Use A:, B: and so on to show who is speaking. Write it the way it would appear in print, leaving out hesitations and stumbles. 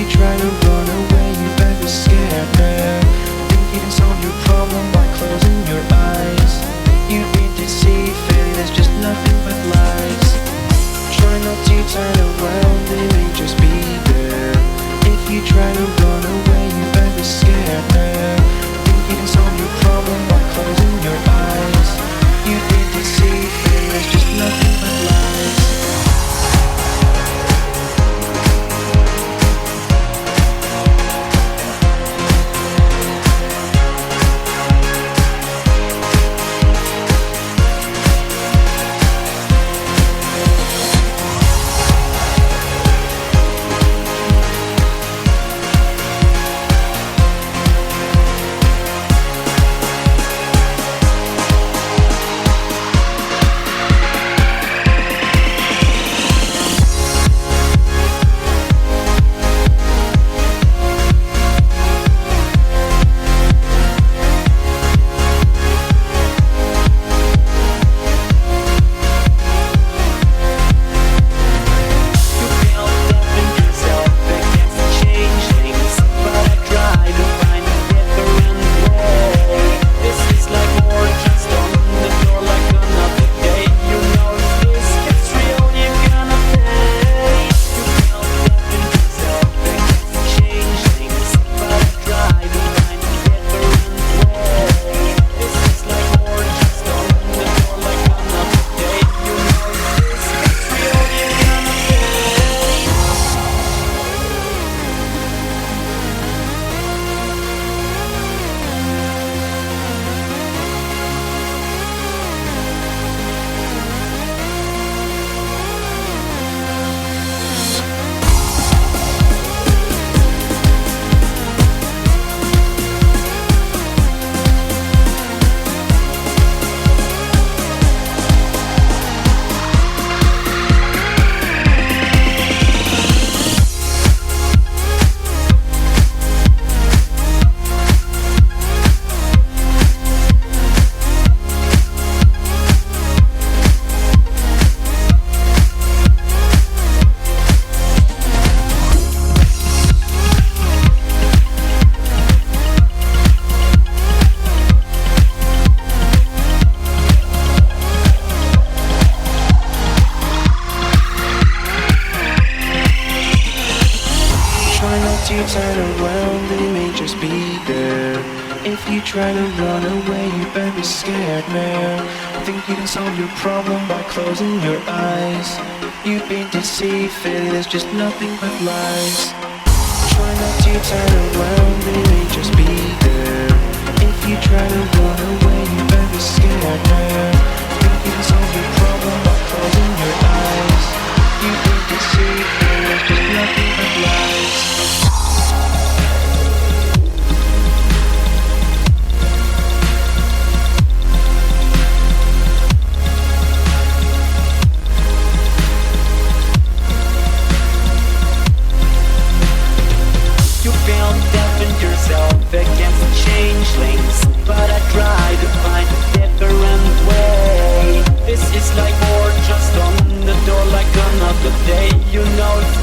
A: try to run away, you better be scared, man. Think you can solve your problem by closing your eyes. You've been deceived, feeling there's just nothing but lies. Try not to turn around, they may just be there. If you try to run away, you better be scared, man. Think you can solve your problem by closing your eyes. You've been deceived, feeling there's just nothing but lies. You turn around, they may just be there. If you try to run away, you better be scared, man. Think you can solve your problem by closing your eyes. You've been deceived, feeling there's just nothing but lies. Try not to turn around, they may just be there. If you try to run away, you better be scared, man. Think you can solve your problem by closing your eyes. You've been deceived, feeling there's just nothing but lies.
B: Against the changelings, but I try to find a different way. This is like war just on the door, like another day. You know